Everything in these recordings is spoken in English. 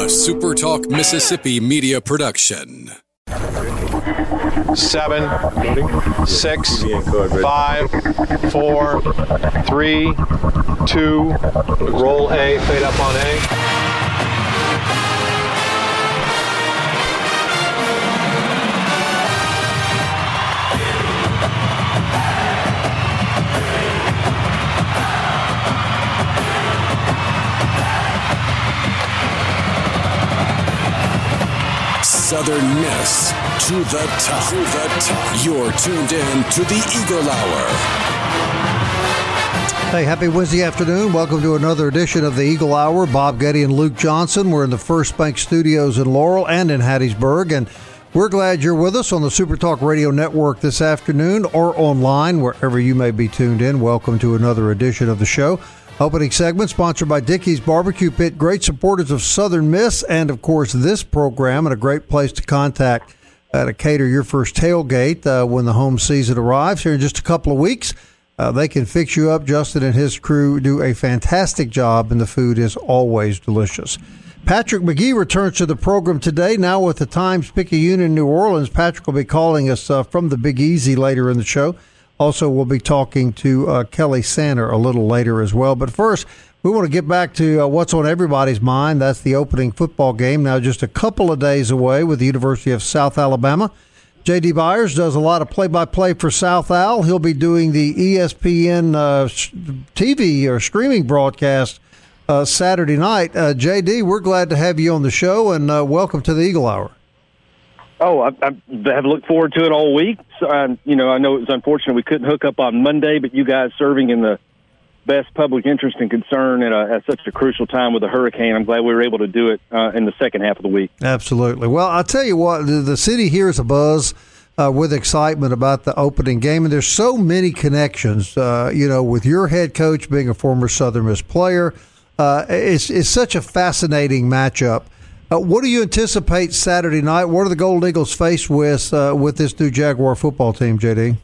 SuperTalk Mississippi media production. 7, 6, 5, 4, 3, 2, roll A, fade up on A. Southern Miss to the top. You're tuned in to the Eagle Hour. Hey, happy Wednesday afternoon. Welcome to another edition of the Eagle Hour. Bob Getty and Luke Johnson. We're in the First Bank Studios in Laurel and in Hattiesburg, and we're glad you're with us on the SuperTalk Radio Network this afternoon or online, wherever you may be tuned in. Welcome to another edition of the show. Opening segment sponsored by Dickey's Barbecue Pit, great supporters of Southern Miss, and of course this program, and a great place to contact to cater your first tailgate when the home season arrives here in just a couple of weeks. They can fix you up. Justin and his crew do a fantastic job, and the food is always delicious. Patrick McGee returns to the program today, now with the Times-Picayune in New Orleans. Patrick will be calling us from the Big Easy later in the show. Also, we'll be talking to Kelly Sander a little later as well. But first, we want to get back to what's on everybody's mind. That's the opening football game, now just a couple of days away with the University of South Alabama. J.D. Byers does a lot of play-by-play for South Al. He'll be doing the ESPN TV or streaming broadcast Saturday night. J.D., we're glad to have you on the show, and welcome to the Eagle Hour. Oh, I have looked forward to it all week. So, I know it was unfortunate we couldn't hook up on Monday, but you guys serving in the best public interest and concern at such a crucial time with a hurricane, I'm glad we were able to do it in the second half of the week. Absolutely. Well, I'll tell you what, the city here is abuzz with excitement about the opening game, and there's so many connections, with your head coach being a former Southern Miss player. It's such a fascinating matchup. What do you anticipate Saturday night? What are the Golden Eagles faced with this new Jaguar football team, JD?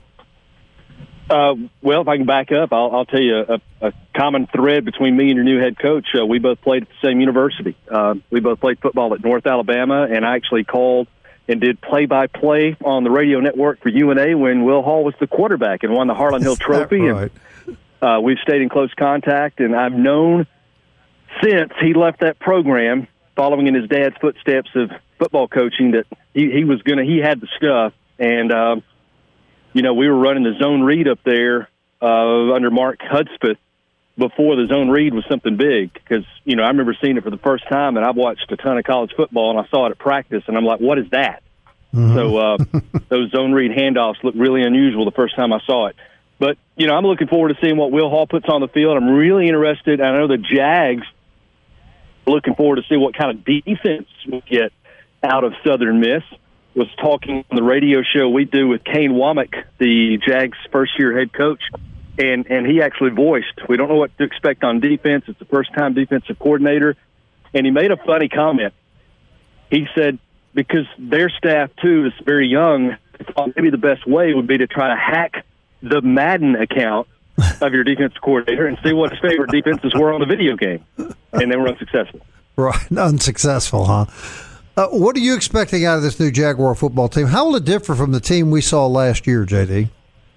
Well, if I can back up, I'll tell you a common thread between me and your new head coach. We both played at the same university. We both played football at North Alabama, and I actually called and did play-by-play on the radio network for UNA when Will Hall was the quarterback and won the Harlan Hill Trophy. Right? And we've stayed in close contact, and I've known since he left that program, following in his dad's footsteps of football coaching, that he had the stuff. And, we were running the zone read up there under Mark Hudspeth before the zone read was something big. Because, I remember seeing it for the first time, and I've watched a ton of college football, and I saw it at practice, and I'm like, what is that? Mm-hmm. So those zone read handoffs looked really unusual the first time I saw it. But, I'm looking forward to seeing what Will Hall puts on the field. I'm really interested. I know the Jags looking forward to see what kind of defense we get out of Southern Miss. Was talking on the radio show we do with Kane Womack, the Jags' first-year head coach, and he actually voiced, we don't know what to expect on defense. It's the first-time defensive coordinator, and he made a funny comment. He said, because their staff, too, is very young, maybe the best way would be to try to hack the Madden account of your defensive coordinator and see what his favorite defenses were on the video game. And they were unsuccessful. Right, unsuccessful, huh? What are you expecting out of this new Jaguar football team? How will it differ from the team we saw last year, JD?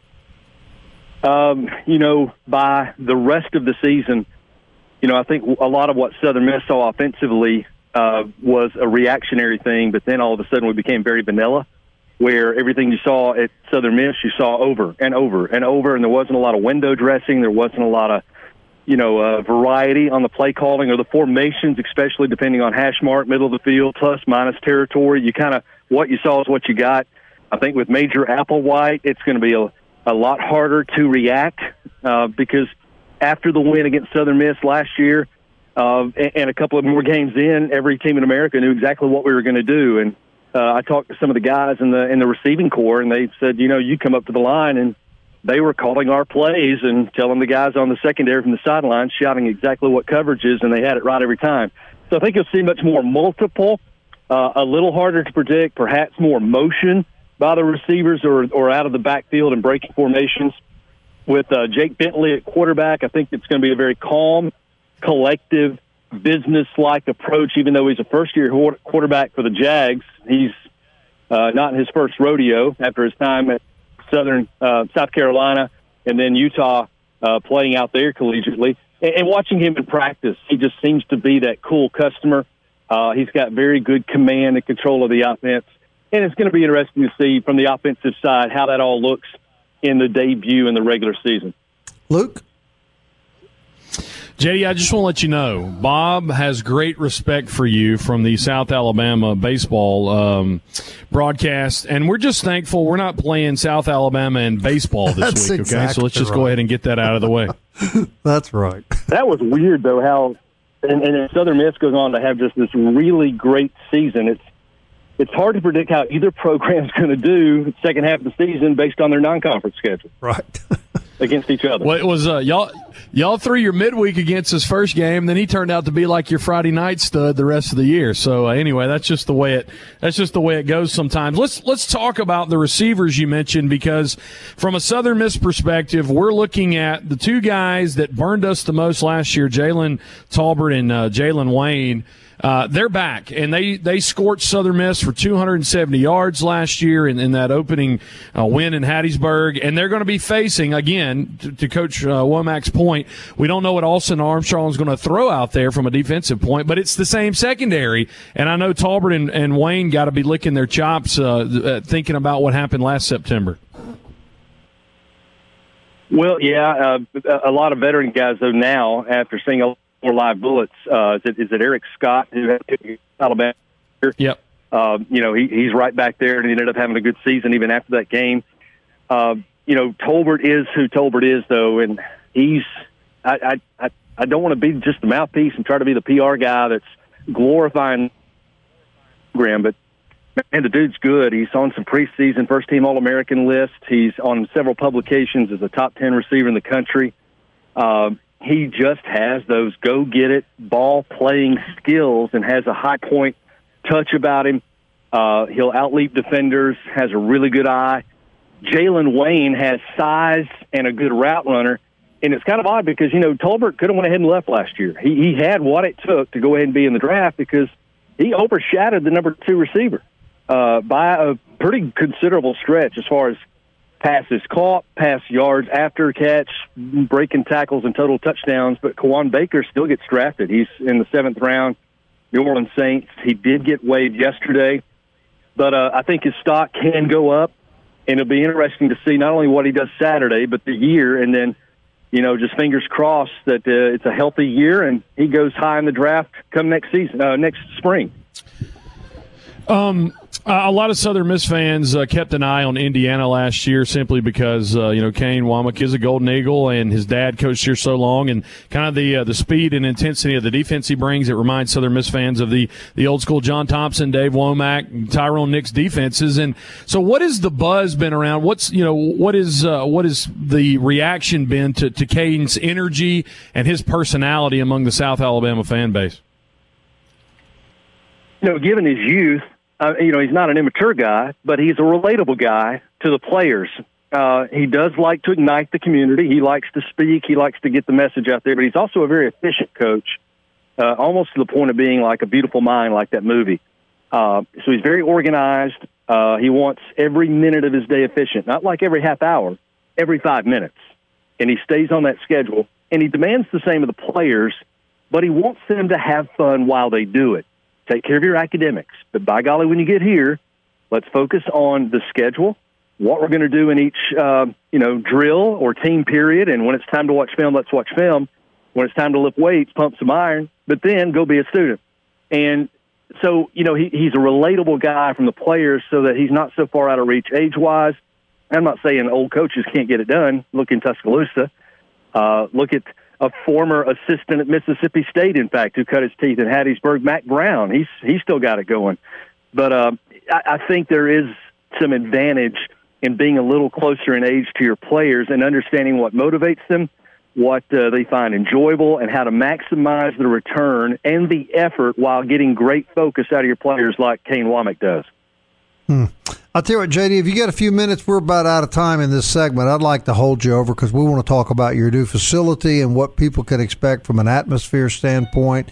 By the rest of the season, I think a lot of what Southern Miss saw offensively was a reactionary thing, but then all of a sudden we became very vanilla, where everything you saw at Southern Miss, you saw over and over and over, and there wasn't a lot of window dressing. There wasn't a lot of, variety on the play calling or the formations, especially depending on hash mark, middle of the field, plus, minus territory. What you saw is what you got. I think with Major Applewhite, it's going to be a lot harder to react because after the win against Southern Miss last year and a couple of more games in, every team in America knew exactly what we were going to do. And I talked to some of the guys in the receiving corps, and they said, you come up to the line, and they were calling our plays and telling the guys on the secondary from the sidelines, shouting exactly what coverage is, and they had it right every time. So I think you'll see much more multiple, a little harder to predict, perhaps more motion by the receivers or out of the backfield and breaking formations. With Jake Bentley at quarterback, I think it's going to be a very calm, collective business-like approach, even though he's a first-year quarterback for the Jags. He's not in his first rodeo after his time at South Carolina and then Utah playing out there collegiately. And watching him in practice, he just seems to be that cool customer. He's got very good command and control of the offense. And it's going to be interesting to see from the offensive side how that all looks in the debut in the regular season. Luke? JD, I just want to let you know, Bob has great respect for you from the South Alabama baseball broadcast, and we're just thankful we're not playing South Alabama in baseball this week, okay? So let's just go ahead and get that out of the way. That's right. That was weird, though, how and Southern Miss goes on to have just this really great season. It's hard to predict how either program's going to do the second half of the season based on their non-conference schedule. Right. Against each other. Well, it was y'all threw your midweek against his first game, then he turned out to be like your Friday night stud the rest of the year. So anyway, that's just the way it goes sometimes. Let's talk about the receivers you mentioned, because from a Southern Miss perspective, we're looking at the two guys that burned us the most last year, Jalen Tolbert and Jalen Wayne. They're back, and they scorched Southern Miss for 270 yards last year in that opening win in Hattiesburg, and they're going to be facing, again, to Coach Womack's point, we don't know what Austin Armstrong is going to throw out there from a defensive point, but it's the same secondary, and I know Tolbert and Wayne got to be licking their chops thinking about what happened last September. Well, yeah, a lot of veteran guys, though, now, after seeing more live bullets. Is it Eric Scott who had Alabama? Yep. He's right back there, and he ended up having a good season even after that game. Tolbert is who Tolbert is, though, and he's. I don't want to be just the mouthpiece and try to be the PR guy that's glorifying the program, but man, the dude's good. He's on some preseason first-team All-American lists. He's on several publications as a top 10 receiver in the country. He just has those go-get-it ball-playing skills and has a high-point touch about him. He'll out-leap defenders, has a really good eye. Jalen Wayne has size and a good route runner. And it's kind of odd because, Tolbert could have went ahead and left last year. He had what it took to go ahead and be in the draft because he overshadowed the number 2 receiver by a pretty considerable stretch as far as passes caught, pass yards after catch, breaking tackles, and total touchdowns. But Kawan Baker still gets drafted. He's in the 7th round, New Orleans Saints. He did get waived yesterday. But I think his stock can go up, and it'll be interesting to see not only what he does Saturday, but the year. And then, just fingers crossed that it's a healthy year and he goes high in the draft come next spring. A lot of Southern Miss fans kept an eye on Indiana last year simply because, Kane Womack is a Golden Eagle and his dad coached here so long, and kind of the speed and intensity of the defense he brings. It reminds Southern Miss fans of the old school John Thompson, Dave Womack, Tyrone Nix defenses. And so what has the buzz been around? What is the reaction been to Kane's energy and his personality among the South Alabama fan base? Given his youth, he's not an immature guy, but he's a relatable guy to the players. He does like to ignite the community. He likes to speak. He likes to get the message out there, but he's also a very efficient coach, almost to the point of being like A Beautiful Mind, like that movie. So he's very organized. He wants every minute of his day efficient, not like every half hour, every 5 minutes. And he stays on that schedule, and he demands the same of the players, but he wants them to have fun while they do it. Take care of your academics. But by golly, when you get here, let's focus on the schedule, what we're going to do in each, drill or team period. And when it's time to watch film, let's watch film. When it's time to lift weights, pump some iron, but then go be a student. And so, he's a relatable guy from the players so that he's not so far out of reach age-wise. I'm not saying old coaches can't get it done. Look in Tuscaloosa. Look at a former assistant at Mississippi State, in fact, who cut his teeth in Hattiesburg, Mack Brown. He's still got it going. But I think there is some advantage in being a little closer in age to your players and understanding what motivates them, what they find enjoyable, and how to maximize the return and the effort while getting great focus out of your players like Kane Womack does. I'll tell you what, JD, if you get a few minutes, we're about out of time in this segment. I'd like to hold you over because we want to talk about your new facility and what people can expect from an atmosphere standpoint,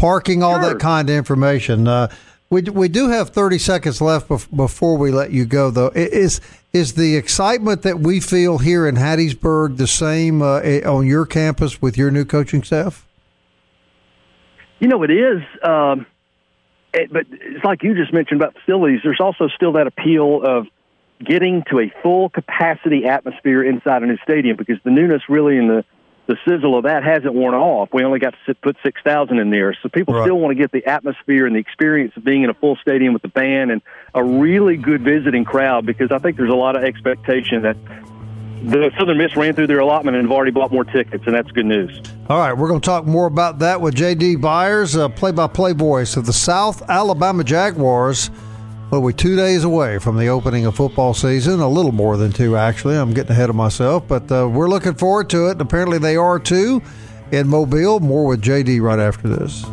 parking, all that kind of information. We do have 30 seconds left before we let you go, though. Is the excitement that we feel here in Hattiesburg the same on your campus with your new coaching staff? You know, it is. But it's like you just mentioned about facilities. There's also still that appeal of getting to a full capacity atmosphere inside a new stadium, because the newness really and the sizzle of that hasn't worn off. We only got to put 6,000 in there. So people still want to get the atmosphere and the experience of being in a full stadium with the band and a really good visiting crowd, because I think there's a lot of expectation that the Southern Miss ran through their allotment and have already bought more tickets, and that's good news. All right, we're going to talk more about that with J.D. Byers, play-by-play voice of the South Alabama Jaguars. Well, we're 2 days away from the opening of football season, a little more than 2, actually. I'm getting ahead of myself, but we're looking forward to it. Apparently they are, too, in Mobile. More with J.D. right after this.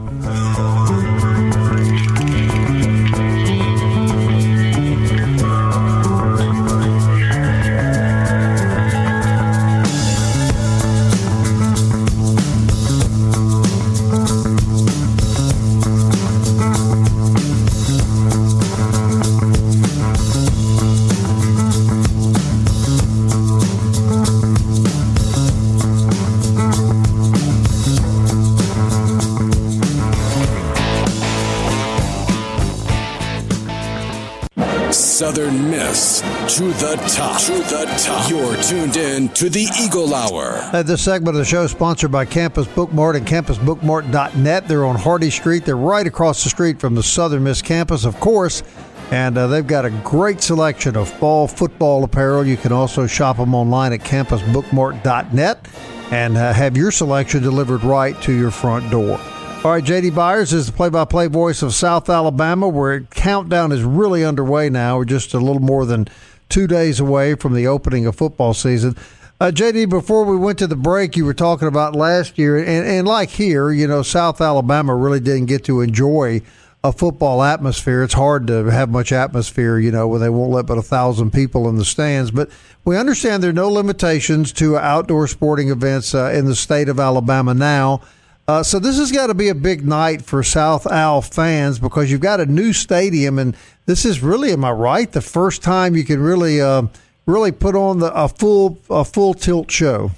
Southern Miss to the top. To the top. You're tuned in to the Eagle Hour. This segment of the show is sponsored by Campus Bookmart and CampusBookmart.net. They're on Hardy Street. They're right across the street from the Southern Miss campus, of course. And they've got a great selection of fall football apparel. You can also shop them online at CampusBookmart.net and have your selection delivered right to your front door. All right, J.D. Byers is the play-by-play voice of South Alabama, where countdown is really underway now. We're just a little more than 2 days away from the opening of football season. J.D., before we went to the break, you were talking about last year, and like here, you know, South Alabama really didn't get to enjoy a football atmosphere. It's hard to have much atmosphere, you know, when they won't let but 1,000 people in the stands. But we understand there are no limitations to outdoor sporting events in the state of Alabama now. So this has got to be a big night for South Al fans, because you've got a new stadium, and this is really, am I right, the first time you can really put on a full tilt show.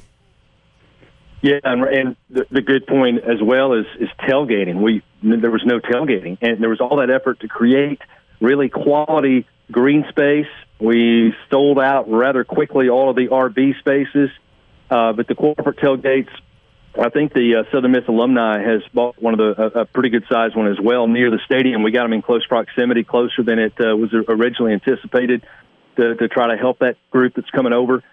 Yeah, and the good point as well is tailgating. There was no tailgating, and there was all that effort to create really quality green space. We sold out rather quickly all of the RV spaces, but the corporate tailgates, I think the Southern Miss alumni has bought one of a pretty good sized one as well near the stadium. We got them in close proximity, closer than it was originally anticipated, to try to help that group that's coming over.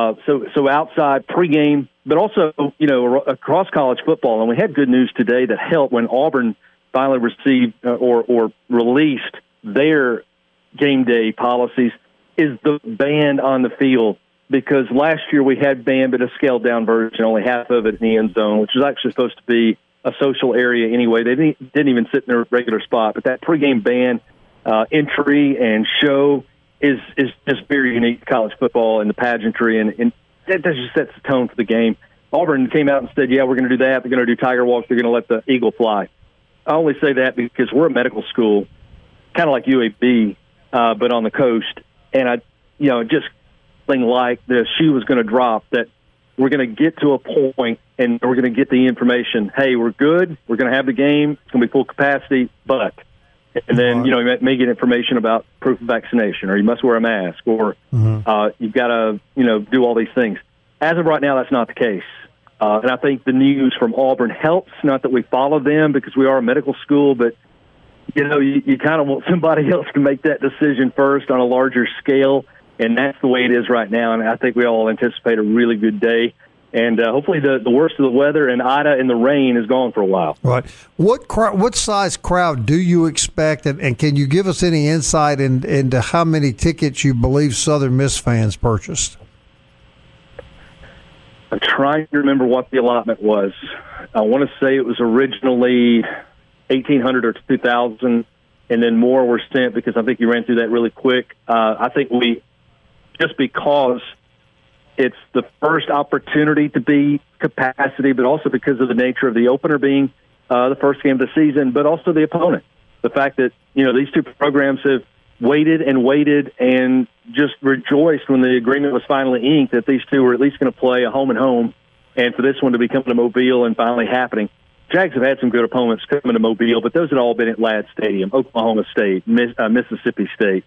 So outside pregame, but also, you know, across college football. And we had good news today that helped when Auburn finally received or released their game day policies, is the band on the field. Because last year we had band, but a scaled-down version, only half of it in the end zone, which was actually supposed to be a social area anyway. They didn't even sit in their regular spot. But that pregame band entry and show is just very unique to college football and the pageantry, and that just sets the tone for the game. Auburn came out and said, yeah, we're going to do that. They're going to do Tiger Walks. They're going to let the eagle fly. I only say that because we're a medical school, kind of like UAB, but on the coast. And just like the shoe was going to drop, that we're going to get to a point and we're going to get the information. Hey, we're good. We're going to have the game. It's going to be full capacity, but, and then, you know, you may get information about proof of vaccination, or you must wear a mask, or you've got to, you know, do all these things. As of right now, that's not the case. And I think the news from Auburn helps, not that we follow them because we are a medical school, but, you know, you kind of want somebody else to make that decision first on a larger scale. And that's the way it is right now. And I think we all anticipate a really good day. And hopefully the worst of the weather and Ida and the rain is gone for a while. Right. What size crowd do you expect? And can you give us any insight into how many tickets you believe Southern Miss fans purchased? I'm trying to remember what the allotment was. I want to say it was originally 1,800 or 2,000, and then more were sent because I think you ran through that really quick. I think just because it's the first opportunity to be capacity, but also because of the nature of the opener being the first game of the season, but also the opponent. The fact that, these two programs have waited and just rejoiced when the agreement was finally inked that these two were at least going to play a home and home, and for this one to be coming to Mobile and finally happening. Jags have had some good opponents coming to Mobile, but those had all been at Ladd Stadium, Oklahoma State, Mississippi State,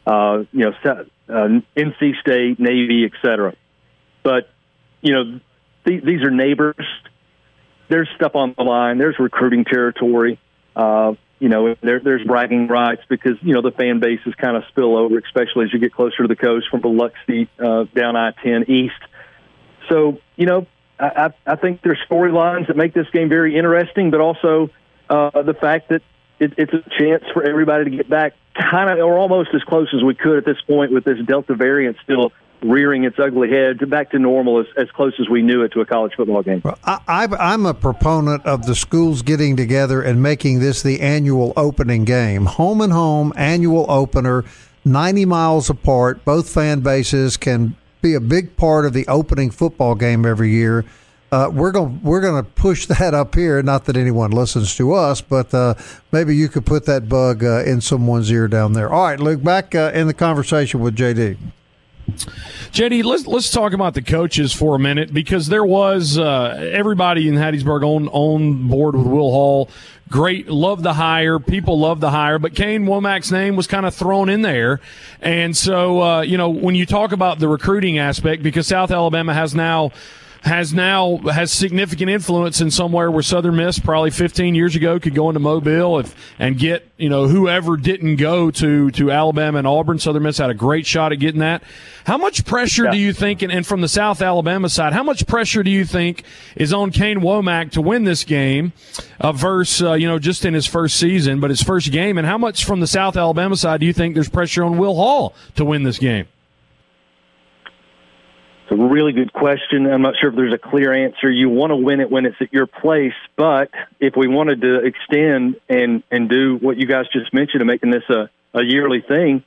NC State, Navy, etc. But, these are neighbors. There's stuff on the line. There's recruiting territory. There's bragging rights because, the fan bases kind of spill over, especially as you get closer to the coast from Biloxi down I-10 east. So, I think there's storylines that make this game very interesting, but also the fact that it's a chance for everybody to get back kind of or almost as close as we could at this point with this Delta variant still rearing its ugly head back to normal as close as we knew it to a college football game. Well, I'm a proponent of the schools getting together and making this the annual opening game. Home and home, annual opener, 90 miles apart. Both fan bases can be a big part of the opening football game every year. We're going to push that up here. Not that anyone listens to us, but maybe you could put that bug in someone's ear down there. All right, Luke, back in the conversation with JD. JD, let's talk about the coaches for a minute because there was everybody in Hattiesburg on board with Will Hall. Great, love the hire. People love the hire, but Kane Wommack's name was kind of thrown in there. And so, when you talk about the recruiting aspect, because South Alabama has significant influence in somewhere where Southern Miss probably 15 years ago could go into Mobile and get, whoever didn't go to Alabama and Auburn. Southern Miss had a great shot at getting that. How much pressure do you think, and from the South Alabama side, how much pressure do you think is on Kane Womack to win this game versus, just in his first season, but his first game? And how much from the South Alabama side do you think there's pressure on Will Hall to win this game? It's a really good question. I'm not sure if there's a clear answer. You want to win it when it's at your place, but if we wanted to extend and do what you guys just mentioned and making this a yearly thing,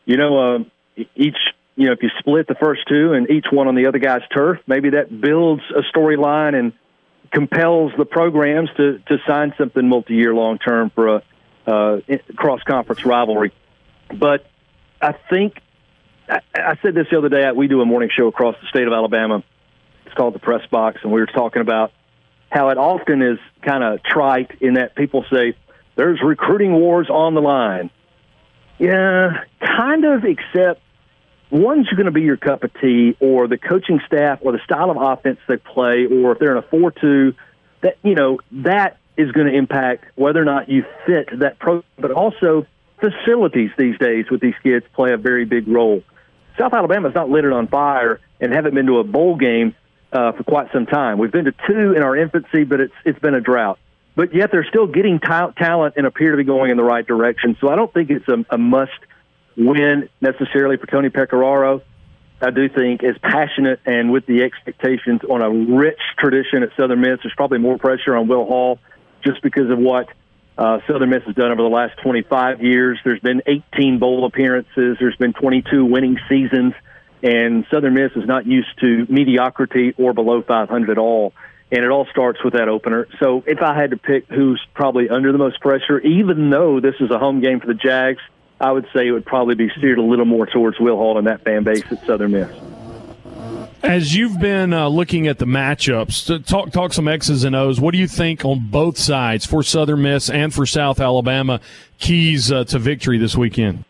if you split the first two and each one on the other guy's turf, maybe that builds a storyline and compels the programs to sign something multi-year long-term for a cross-conference rivalry. But I think I said this the other day. We do a morning show across the state of Alabama. It's called The Press Box, and we were talking about how it often is kind of trite in that people say, there's recruiting wars on the line. Yeah, kind of, except one's going to be your cup of tea or the coaching staff or the style of offense they play, or if they're in a 4-2, that is going to impact whether or not you fit that program, but also facilities these days with these kids play a very big role. South Alabama's not lit it on fire and haven't been to a bowl game for quite some time. We've been to two in our infancy, but it's been a drought. But yet they're still getting talent and appear to be going in the right direction. So I don't think it's a must-win necessarily for Tony Pecoraro. I do think as passionate and with the expectations on a rich tradition at Southern Miss, there's probably more pressure on Will Hall just because of what Southern Miss has done over the last 25 years. There's been 18 bowl appearances. There's been 22 winning seasons. And Southern Miss is not used to mediocrity or below 500 at all. And it all starts with that opener. So if I had to pick who's probably under the most pressure, even though this is a home game for the Jags, I would say it would probably be steered a little more towards Will Hall and that fan base at Southern Miss. As you've been looking at the matchups, talk some X's and O's. What do you think on both sides for Southern Miss and for South Alabama keys to victory this weekend?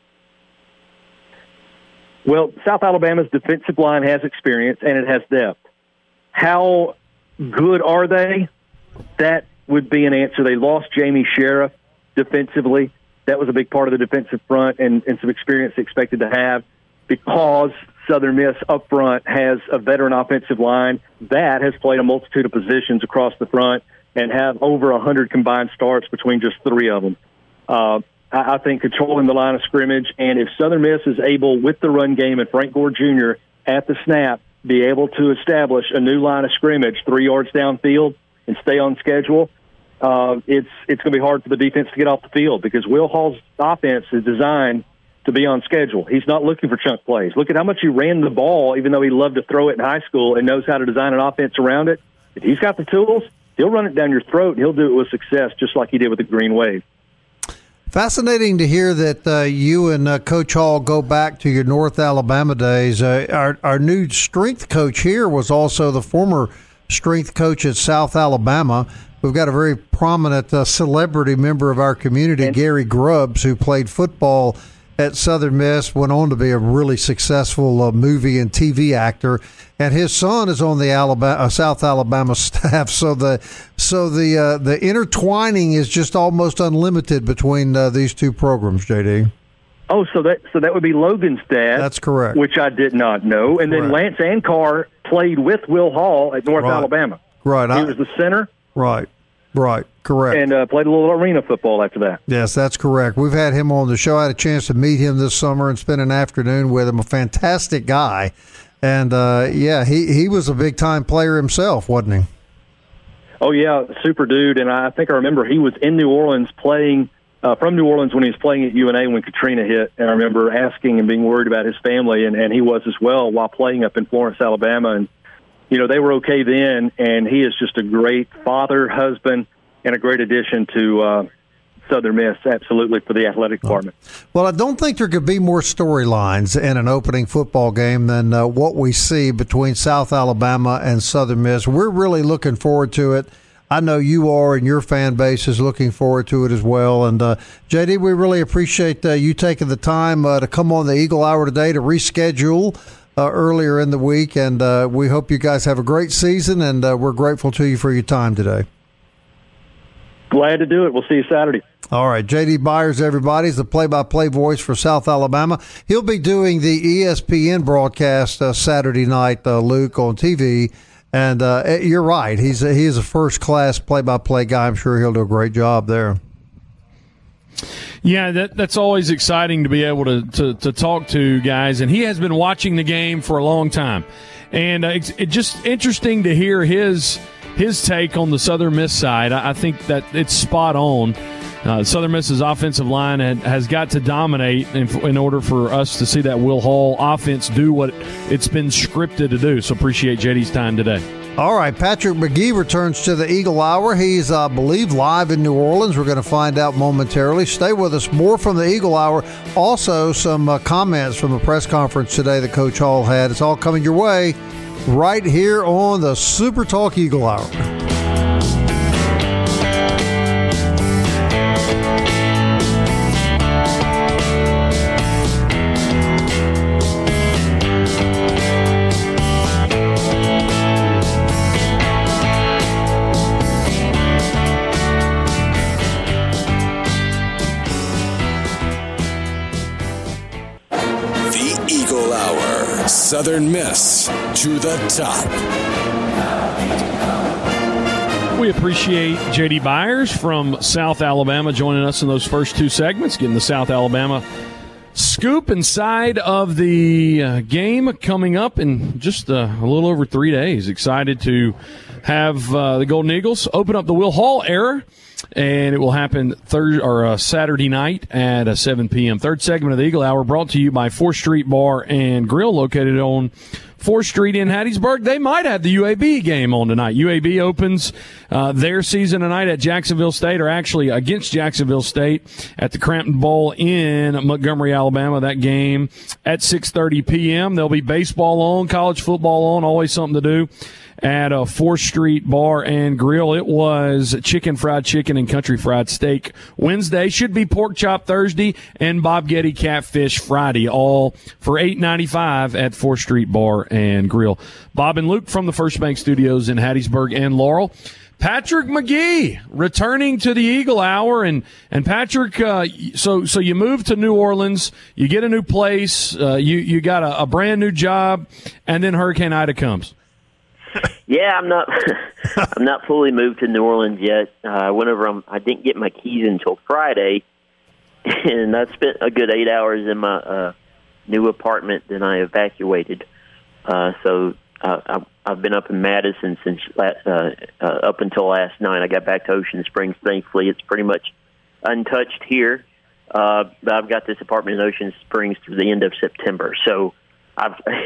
Well, South Alabama's defensive line has experience and it has depth. How good are they? That would be an answer. They lost Jamie Sheriff defensively. That was a big part of the defensive front and some experience expected to have because Southern Miss up front has a veteran offensive line that has played a multitude of positions across the front and have over 100 combined starts between just three of them. I think controlling the line of scrimmage, and if Southern Miss is able, with the run game and Frank Gore Jr. at the snap, be able to establish a new line of scrimmage 3 yards downfield and stay on schedule, it's going to be hard for the defense to get off the field because Will Hall's offense is designed to be on schedule. He's not looking for chunk plays. Look at how much he ran the ball, even though he loved to throw it in high school and knows how to design an offense around it. If he's got the tools, he'll run it down your throat. He'll do it with success, just like he did with the Green Wave. Fascinating to hear that you and Coach Hall go back to your North Alabama days. Our new strength coach here was also the former strength coach at South Alabama. We've got a very prominent celebrity member of our community, Gary Grubbs, who played football at Southern Miss, went on to be a really successful movie and TV actor, and his son is on the South Alabama staff. So the intertwining is just almost unlimited between these two programs, JD. Oh, so that would be Logan's dad. That's correct. Which I did not know. And then Lance Ankar played with Will Hall at North Alabama. Right. He was the center. Right. Correct. And played a little arena football after that. Yes, that's correct. We've had him on the show. I had a chance to meet him this summer and spend an afternoon with him. A fantastic guy. And, he was a big-time player himself, wasn't he? Oh, yeah, super dude. And I think I remember he was in New Orleans playing from New Orleans when he was playing at UNA when Katrina hit. And I remember asking and being worried about his family, and he was as well while playing up in Florence, Alabama. And they were okay then, and he is just a great father, husband, and a great addition to Southern Miss, absolutely, for the athletic department. Well, I don't think there could be more storylines in an opening football game than what we see between South Alabama and Southern Miss. We're really looking forward to it. I know you are, and your fan base is looking forward to it as well. And, JD, we really appreciate you taking the time to come on the Eagle Hour today to reschedule earlier in the week, and we hope you guys have a great season, and we're grateful to you for your time today. Glad to do it. We'll see you Saturday. All right, J.D. Byers, everybody, is the play-by-play voice for South Alabama. He'll be doing the ESPN broadcast Saturday night, Luke, on TV, and you're right. He is a first-class play-by-play guy. I'm sure he'll do a great job there. Yeah, that's always exciting to be able to talk to guys, and he has been watching the game for a long time, and it's just interesting to hear his take on the Southern Miss side. I think that it's spot on. Southern Miss's offensive line has got to dominate in order for us to see that Will Hall offense do what it's been scripted to do. So appreciate JD's time today. All right, Patrick McGee returns to the Eagle Hour. He's, I believe, live in New Orleans. We're going to find out momentarily. Stay with us. More from the Eagle Hour. Also, some comments from the press conference today that Coach Hall had. It's all coming your way right here on the Super Talk Eagle Hour. Southern Miss to the top. We appreciate J.D. Byers from South Alabama joining us in those first two segments, getting the South Alabama scoop inside of the game coming up in just a little over 3 days. Excited to have the Golden Eagles open up the Will Hall era, and it will happen Saturday night at 7 p.m. Third segment of the Eagle Hour brought to you by 4th Street Bar and Grill, located on 4th Street in Hattiesburg. They might have the UAB game on tonight. UAB opens their season tonight at Jacksonville State, or actually against Jacksonville State at the Crampton Bowl in Montgomery, Alabama. That game at 6:30 p.m. There'll be baseball on, college football on, always something to do at 4th Street Bar and Grill. It was fried chicken and country fried steak Wednesday. Should be pork chop Thursday and Bob Getty catfish Friday, all for $8.95 at 4th Street Bar and Grill. Bob and Luke from the First Bank Studios in Hattiesburg and Laurel. Patrick McGee returning to the Eagle Hour, and Patrick, so you moved to New Orleans, you get a new place, you got a brand new job, and then Hurricane Ida comes. Yeah, I'm not fully moved to New Orleans yet. I didn't get my keys until Friday, and I spent a good 8 hours in my new apartment. Then I evacuated. So I've been up in Madison since up until last night. I got back to Ocean Springs. Thankfully, it's pretty much untouched here. But I've got this apartment in Ocean Springs through the end of September. So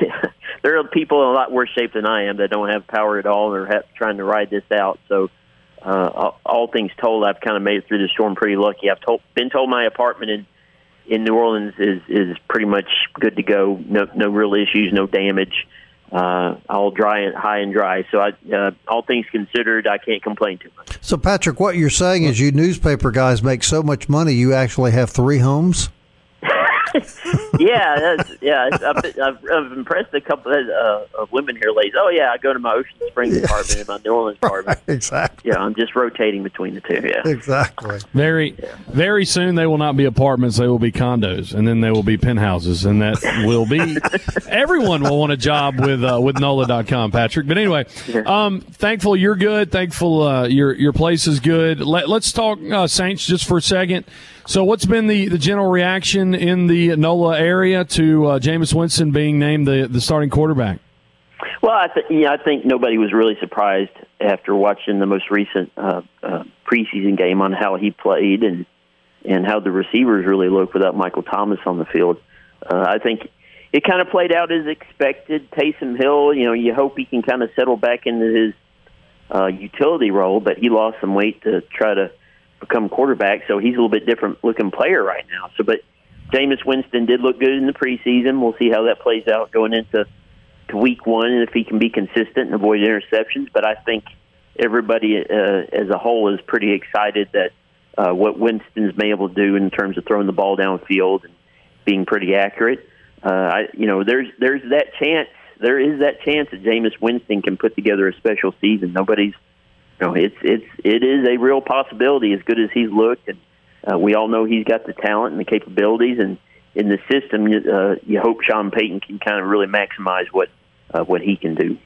there are people in a lot worse shape than I am that don't have power at all and are trying to ride this out. So all things told, I've kind of made it through the storm pretty lucky. I've been told my apartment in New Orleans is pretty much good to go. No real issues, no damage. All dry, high and dry. So all things considered, I can't complain too much. So, Patrick, what you're saying is you newspaper guys make so much money you actually have 3 homes? I've impressed a couple of women here lately. Oh yeah, I go to my Ocean Springs apartment and my New Orleans apartment. Exactly. Yeah, I'm just rotating between the two. Yeah, exactly. Very soon they will not be apartments; they will be condos, and then they will be penthouses, and that will be everyone will want a job with NOLA.com, Patrick. But anyway, thankful you're good. Thankful your place is good. Let's talk Saints just for a second. So what's been the general reaction in the NOLA area to Jameis Winston being named the starting quarterback? Well, I think nobody was really surprised after watching the most recent preseason game on how he played and how the receivers really looked without Michael Thomas on the field. I think it kind of played out as expected. Taysom Hill, you hope he can kind of settle back into his utility role, but he lost some weight to try to become quarterback, so he's a little bit different looking player right now. But Jameis Winston did look good in the preseason. We'll see how that plays out going into week 1 and if he can be consistent and avoid interceptions. But I think everybody as a whole is pretty excited that what Winston's been able to do in terms of throwing the ball downfield and being pretty accurate. There's that chance. There is that chance that Jameis Winston can put together a special season. It is a real possibility as good as he's looked, and we all know he's got the talent and the capabilities, and in the system, you hope Sean Payton can kind of really maximize what he can do.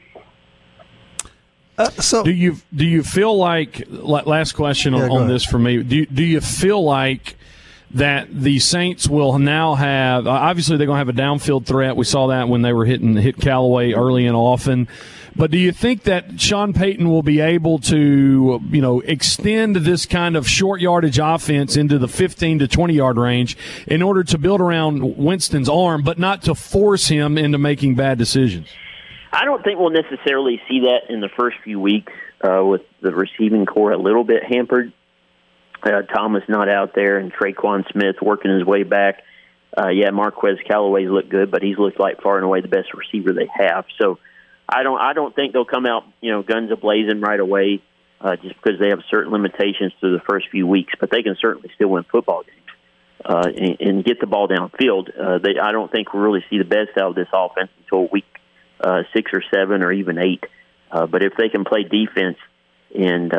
So do you feel like, last question on this for me, do you feel like that the Saints will now have, obviously they're going to have a downfield threat. We saw that when they were hit Callaway early and often. But do you think that Sean Payton will be able to, extend this kind of short yardage offense into the 15 to 20-yard range in order to build around Winston's arm, but not to force him into making bad decisions? I don't think we'll necessarily see that in the first few weeks with the receiving core a little bit hampered. Thomas not out there and Traquan Smith working his way back. Marquez Callaway's looked good, but he's looked like far and away the best receiver they have. So I don't think they'll come out, guns a-blazing right away just because they have certain limitations through the first few weeks. But they can certainly still win football games and get the ball downfield. I don't think we'll really see the best out of this offense until week 6 or 7 or even 8. But if they can play defense and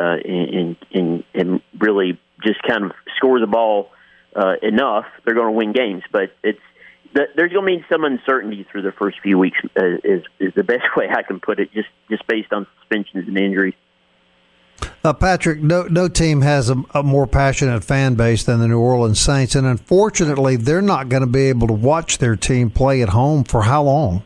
really just kind of score the ball enough, they're going to win games. But there's going to be some uncertainty through the first few weeks is the best way I can put it, just based on suspensions and injuries. Patrick, no team has a more passionate fan base than the New Orleans Saints, and unfortunately, they're not going to be able to watch their team play at home for how long?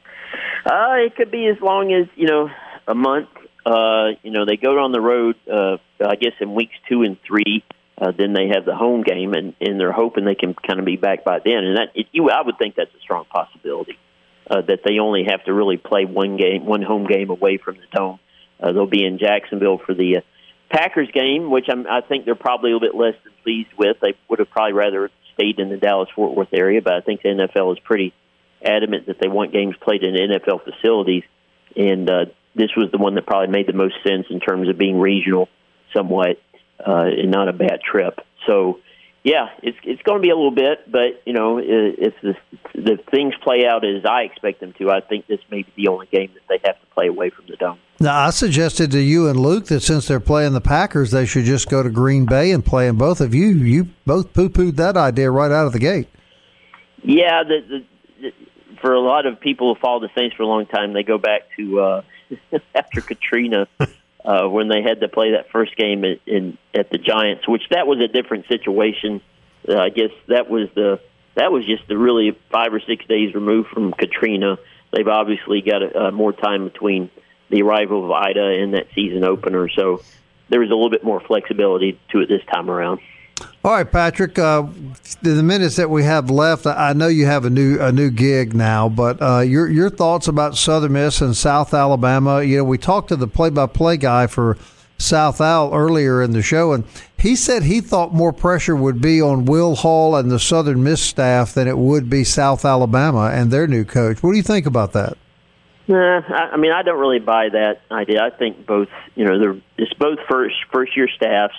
It could be as long as, a month. They go on the road, I guess, in weeks 2 and 3. Then they have the home game, and they're hoping they can kind of be back by then. And I would think that's a strong possibility that they only have to really play one home game away from the Dome. They'll be in Jacksonville for the Packers game, which I think they're probably a little bit less than pleased with. They would have probably rather stayed in the Dallas-Fort Worth area, but I think the NFL is pretty adamant that they want games played in NFL facilities. And this was the one that probably made the most sense in terms of being regional somewhat and not a bad trip. So, yeah, it's going to be a little bit, but, if the things play out as I expect them to, I think this may be the only game that they have to play away from the Dome. Now, I suggested to you and Luke that since they're playing the Packers, they should just go to Green Bay and play, and both of you both poo-pooed that idea right out of the gate. Yeah, for a lot of people who follow the Saints for a long time, they go back to after Katrina when they had to play that first game at the Giants, which that was a different situation. I guess that was just the really 5 or 6 days removed from Katrina. They've obviously got more time between the arrival of Ida and that season opener, so there was a little bit more flexibility to it this time around. All right, Patrick, the minutes that we have left, I know you have a new gig now, but your thoughts about Southern Miss and South Alabama. We talked to the play-by-play guy for South Al earlier in the show, and he said he thought more pressure would be on Will Hall and the Southern Miss staff than it would be South Alabama and their new coach. What do you think about that? I mean, I don't really buy that idea. I think both, it's both first year staffs.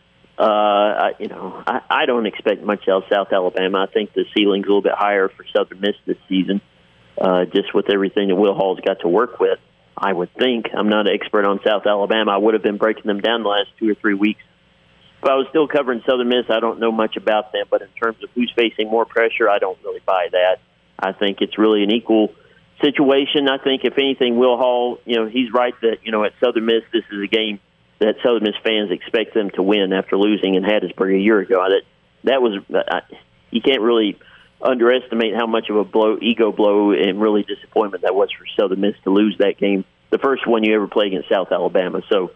I don't expect much else South Alabama. I think the ceiling's a little bit higher for Southern Miss this season, just with everything that Will Hall's got to work with. I would think. I'm not an expert on South Alabama. I would have been breaking them down the last 2 or 3 weeks. If I was still covering Southern Miss, I don't know much about them. But in terms of who's facing more pressure, I don't really buy that. I think it's really an equal situation. I think, if anything, Will Hall, he's right that, at Southern Miss, this is a game that Southern Miss fans expect them to win after losing in Hattiesburg a year ago. That was you can't really underestimate how much of a ego blow and really disappointment that was for Southern Miss to lose that game, the first one you ever played against South Alabama. So,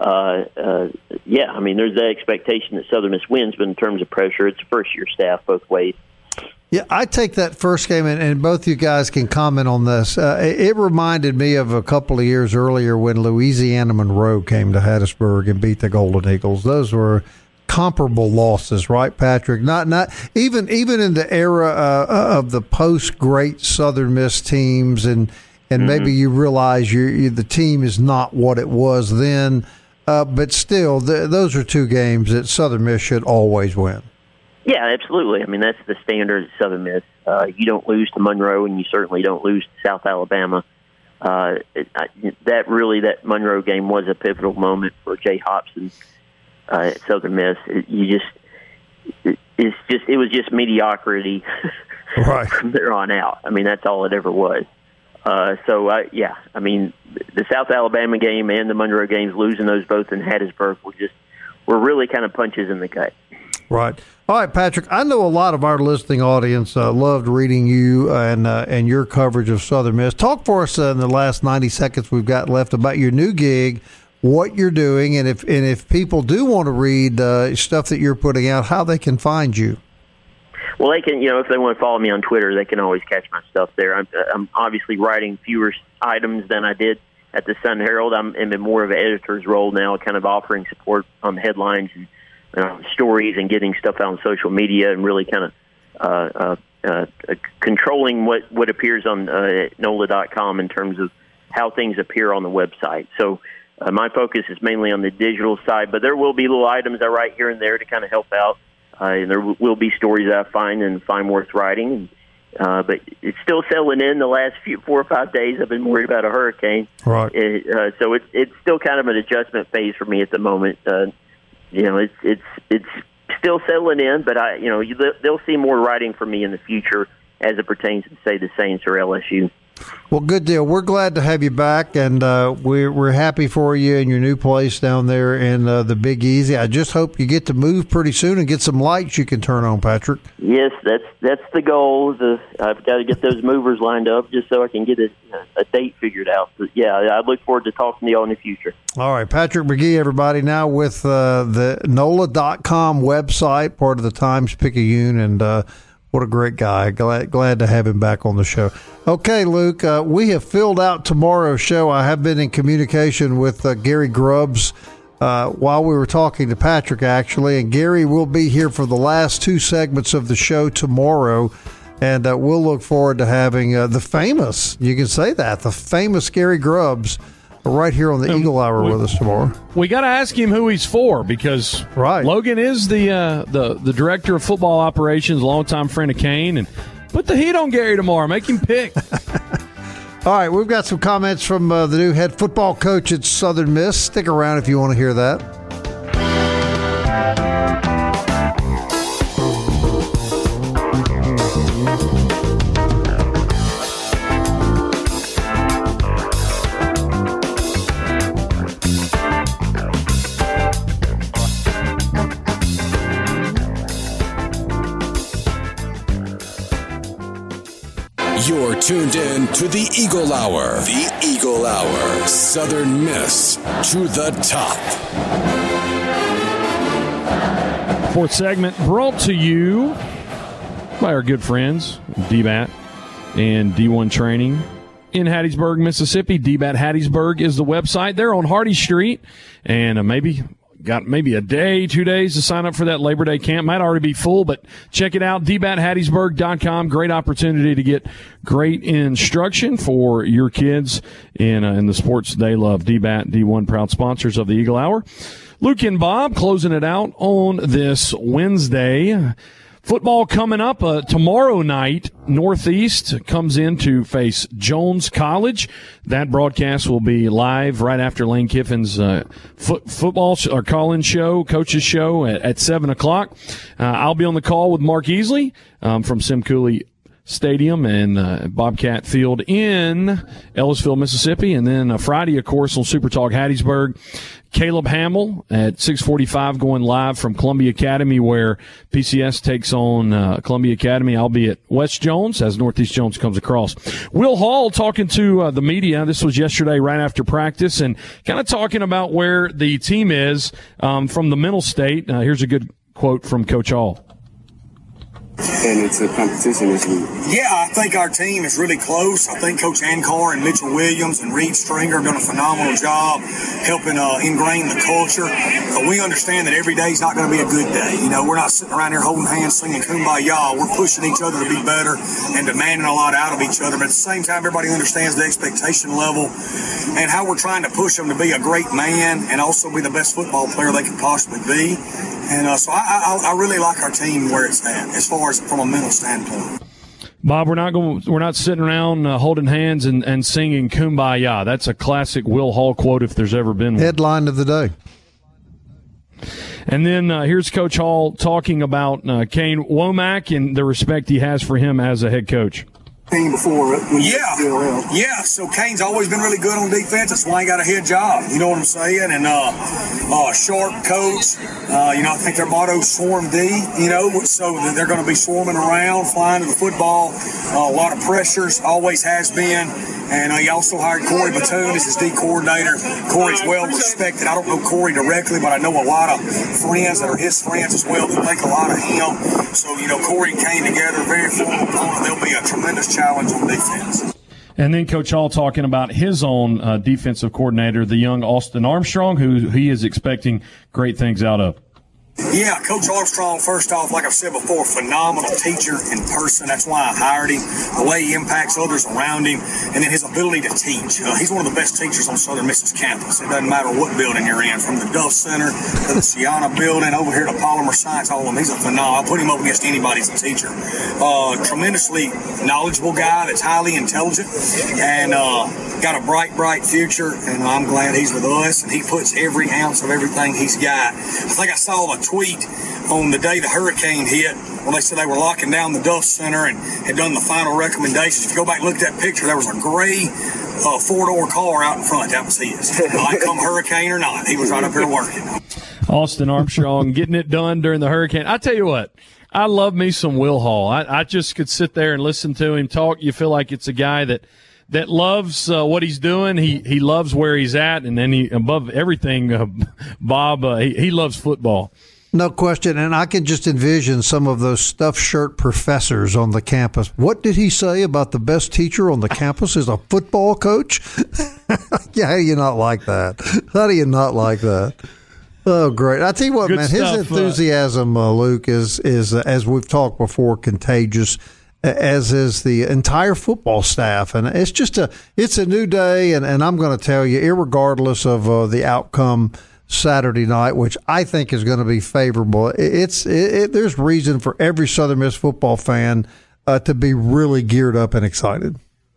I mean, there's that expectation that Southern Miss wins, but in terms of pressure, it's first-year staff both ways. Yeah, I take that first game, and both you guys can comment on this. It reminded me of a couple of years earlier when Louisiana Monroe came to Hattiesburg and beat the Golden Eagles. Those were comparable losses, right, Patrick? Not even in the era of the post-great Southern Miss teams, and maybe you realize the team is not what it was then, but still, those are two games that Southern Miss should always win. Yeah, absolutely. I mean, that's the standard at Southern Miss. You don't lose to Monroe, and you certainly don't lose to South Alabama. That Monroe game was a pivotal moment for Jay Hopson at Southern Miss. It was just mediocrity right from there on out. I mean, that's all it ever was. I mean, the South Alabama game and the Monroe games, losing those both in Hattiesburg were really kind of punches in the gut. Right. All right, Patrick, I know a lot of our listening audience loved reading you and your coverage of Southern Miss. Talk for us in the last 90 seconds we've got left about your new gig, what you're doing, and if people do want to read stuff that you're putting out, how they can find you. Well, they can, if they want to follow me on Twitter, they can always catch my stuff there. I'm obviously writing fewer items than I did at the Sun Herald. I'm in more of an editor's role now, kind of offering support on the headlines and stories and getting stuff out on social media, and really kind of controlling what appears on NOLA.com in terms of how things appear on the website. So my focus is mainly on the digital side, but there will be little items I write here and there to kind of help out. And there will be stories that I find worth writing. But it's still settling in. The last 4 or 5 days, I've been worried about a hurricane. Right. So it's still kind of an adjustment phase for me at the moment. It's still settling in, but they'll see more writing from me in the future as it pertains to, say, the Saints or LSU. Well, good deal. We're glad to have you back, and we're happy for you in your new place down there in the Big Easy. I just hope you get to move pretty soon and get some lights you can turn on, Patrick. Yes, that's the goal. I've got to get those movers lined up just so I can get a date figured out. But yeah, I look forward to talking to you all in the future. All right, Patrick McGee, everybody, now with the NOLA.com website, part of the Times-Picayune, and what a great guy. Glad to have him back on the show. Okay, Luke, we have filled out tomorrow's show. I have been in communication with Gary Grubbs while we were talking to Patrick, actually, and Gary will be here for the last 2 segments of the show tomorrow, and we'll look forward to having the famous, you can say that, the famous Gary Grubbs right here on the Eagle Hour with us tomorrow. We got to ask him who he's for, because Logan is the director of football operations, longtime friend of Kane, and put the heat on Gary tomorrow. Make him pick. All right, we've got some comments from the new head football coach at Southern Miss. Stick around if you want to hear that. You're tuned in to the Eagle Hour. The Eagle Hour. Southern Miss to the top. Fourth segment brought to you by our good friends, DBAT and D1 Training. in Hattiesburg, Mississippi. DBAT Hattiesburg is the website. They're on Hardy Street, and maybe a day, 2 days to sign up for that Labor Day camp. Might already be full, but check it out, dbathattiesburg.com. Great opportunity to get great instruction for your kids in the sports they love. DBAT, D1, proud sponsors of the Eagle Hour. Luke and Bob closing it out on this Wednesday. Football coming up tomorrow night. Northeast comes in to face Jones College. That broadcast will be live right after Lane Kiffin's football or call-in show, coach's show at 7 o'clock. I'll be on the call with Mark Easley from Sim Cooley Stadium and Bobcat Field in Ellisville, Mississippi. And then Friday, of course, on Super Talk Hattiesburg, Caleb Hamill at 6:45 going live from Columbia Academy, where PCS takes on Columbia Academy. I'll be at West Jones as Northeast Jones comes across. Will Hall talking to the media. This was yesterday right after practice, and kind of talking about where the team is from the mental state. Here's a good quote from Coach Hall. And it's a competition this week. Yeah, I think our team is really close. I think Coach Ankar and Mitchell Williams and Reed Stringer have done a phenomenal job helping ingrain the culture. We understand that every day is not going to be a good day. You know, we're not sitting around here holding hands singing Kumbaya. We're pushing each other to be better and demanding a lot out of each other. But at the same time, everybody understands the expectation level and how we're trying to push them to be a great man and also be the best football player they could possibly be. And so I really like our team where it's at as far as from a mental standpoint. Bob, we're not sitting around holding hands and singing Kumbaya. That's a classic Will Hall quote if there's ever been one. Headline of the day. And then here's Coach Hall talking about Kane Womack and the respect he has for him as a head coach. Before, yeah. So Kane's always been really good on defense. That's why he got a head job. You know what I'm saying? And sharp coach. I think their motto is Swarm D. So they're going to be swarming around, flying to the football. A lot of pressures, always has been. And he also hired Corey Batoon as his D coordinator. Corey's well respected. I don't know Corey directly, but I know a lot of friends that are his friends as well that think a lot of him. So Corey and Kane together, very formal opponent. There'll be a tremendous challenge on defense. And then Coach Hall talking about his own defensive coordinator, the young Austin Armstrong, who he is expecting great things out of. Yeah, Coach Armstrong, first off, like I've said before, phenomenal teacher in person. That's why I hired him. The way he impacts others around him, and then his ability to teach. He's one of the best teachers on Southern Miss's campus. It doesn't matter what building you're in, from the Duff Center to the Sienna building, over here to Polymer Science Hall. He's a phenomenal. I'll put him up against anybody as a teacher. Tremendously knowledgeable guy that's highly intelligent and got a bright future, and I'm glad he's with us, and he puts every ounce of everything he's got. I think I saw a tweet on the day the hurricane hit when they said they were locking down the Duff Center and had done the final recommendations. If you go back and look at that picture, there was a gray four-door car out in front. That was his. Might come hurricane or not, he was right up here working. Austin Armstrong getting it done during the hurricane. I tell you what, I love me some Will Hall. I just could sit there and listen to him talk. You feel like it's a guy that loves what he's doing. He loves where he's at, and then he, above everything, Bob, he loves football. No question, and I can just envision some of those stuffed shirt professors on the campus. What did he say about the best teacher on the campus is a football coach? Yeah, how do you not like that? How do you not like that? Oh, great. I tell you what, good man, stuff, his enthusiasm, Luke, is as we've talked before, contagious, as is the entire football staff. And it's just it's a new day, and I'm going to tell you, irregardless of the outcome Saturday night, which I think is going to be favorable, there's reason for every Southern Miss football fan to be really geared up and excited.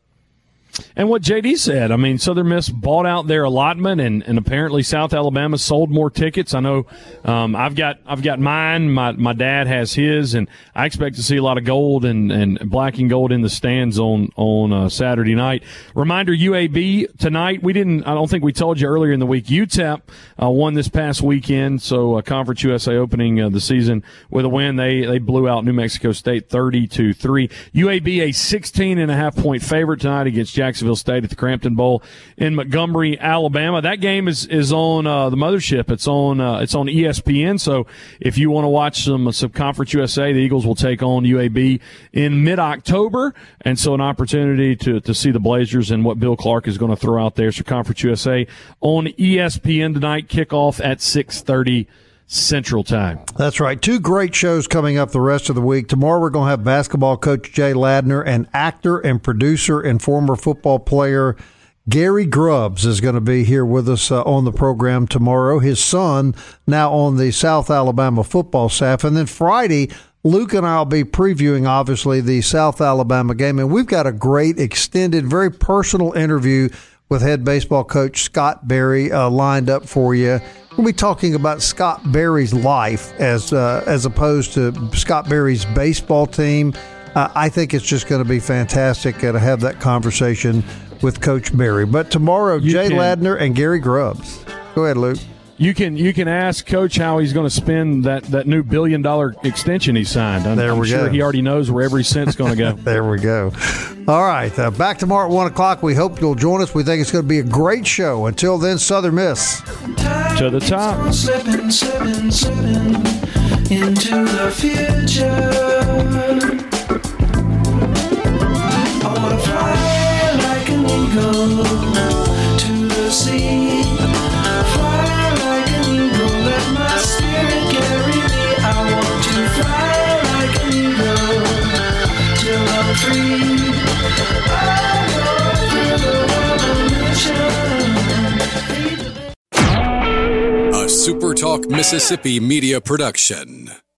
And what JD said, I mean, Southern Miss bought out their allotment, and apparently South Alabama sold more tickets. I know I've got mine. My dad has his, and I expect to see a lot of gold and black and gold in the stands on Saturday night. Reminder: UAB tonight. I don't think we told you earlier in the week. UTEP won this past weekend, so Conference USA opening the season with a win. They blew out New Mexico State 30-3. UAB a 16.5 point favorite tonight against Jacksonville State at the Crampton Bowl in Montgomery, Alabama. That game is on the mothership. It's on ESPN. So if you want to watch some Conference USA, the Eagles will take on UAB in mid-October, and so an opportunity to see the Blazers and what Bill Clark is going to throw out there. So Conference USA on ESPN tonight, kickoff at 6:30 Central Time. That's right. 2 great shows coming up the rest of the week. Tomorrow we're going to have basketball coach Jay Ladner and actor and producer and former football player Gary Grubbs is going to be here with us on the program tomorrow. His son now on the South Alabama football staff. And then Friday, Luke and I will be previewing, obviously, the South Alabama game. And we've got a great, extended, very personal interview with head baseball coach Scott Berry lined up for you. We'll be talking about Scott Berry's life as opposed to Scott Berry's baseball team. I think it's just going to be fantastic to have that conversation with Coach Berry. But tomorrow, Jay Ladner and Gary Grubbs. Go ahead, Luke. You can ask Coach how he's going to spend that new $1 billion extension he signed. I'm sure he already knows where every cent's going to go. There we go. All right, back tomorrow at 1 o'clock. We hope you'll join us. We think it's going to be a great show. Until then, Southern Miss. To the top. Slipping into the future. I want to fly like an eagle to the sea. Fly like an eagle, let my spirit carry me. I want to fly like an eagle till I'm free. A SuperTalk Mississippi media production.